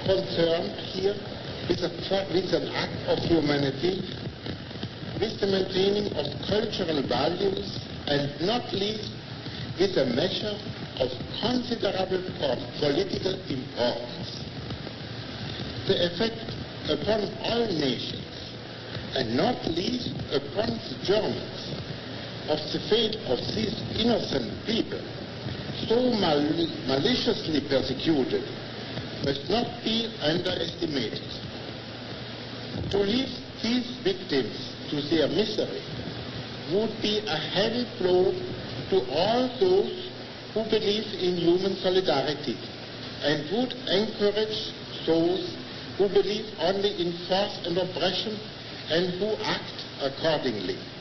concerned here with an act of humanity, with the maintaining of cultural values, and not least with a measure of considerable political importance. The effect upon all nations, and not least upon the Germans, of the fate of these innocent people, so maliciously persecuted, must not be underestimated. To leave these victims to their misery would be a heavy blow to all those who believe in human solidarity and would encourage those who believe only in force and oppression and who act accordingly.